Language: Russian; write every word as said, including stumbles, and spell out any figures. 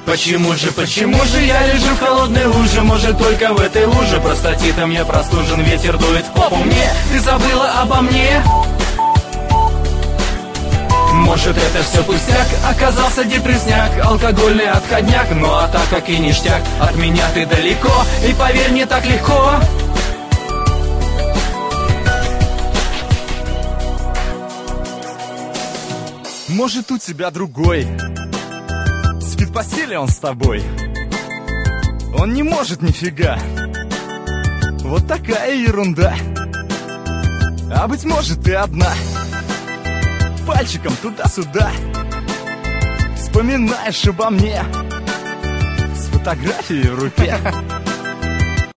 Почему же, почему же я лежу в холодной луже? Может, только в этой луже простатитом я простужен, ветер дует в попу мне. Ты забыла обо мне? Может, это все пустяк, оказался депрессняк, алкогольный отходняк. Ну а так как и ништяк, от меня ты далеко, и поверь, не так легко. Может, у тебя другой, спит в постели он с тобой. Он не может нифига. Вот такая ерунда. А быть может, ты одна, пальчиком туда-сюда вспоминаешь обо мне с фотографией в руке.